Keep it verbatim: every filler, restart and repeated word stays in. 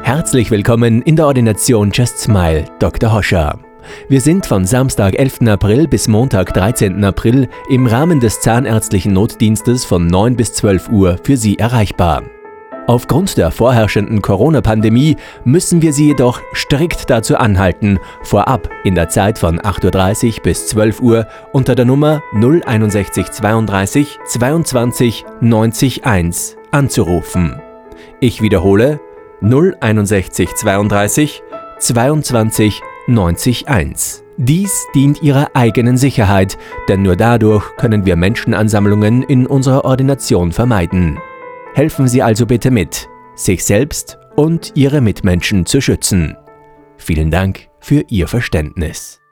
Herzlich willkommen in der Ordination Just Smile, Doktor Hoscher. Wir sind von Samstag, elften April bis Montag, dreizehnten April im Rahmen des zahnärztlichen Notdienstes von neun bis zwölf Uhr für Sie erreichbar. Aufgrund der vorherrschenden Corona-Pandemie müssen wir Sie jedoch strikt dazu anhalten, vorab in der Zeit von acht Uhr dreißig bis zwölf Uhr unter der Nummer null einundsechzig zweiunddreißig zweiundzwanzig neunzig eins anzurufen. Ich wiederhole null einundsechzig zweiunddreißig zweiundzwanzig neunzig eins. Dies dient Ihrer eigenen Sicherheit, denn nur dadurch können wir Menschenansammlungen in unserer Ordination vermeiden. Helfen Sie also bitte mit, sich selbst und Ihre Mitmenschen zu schützen. Vielen Dank für Ihr Verständnis.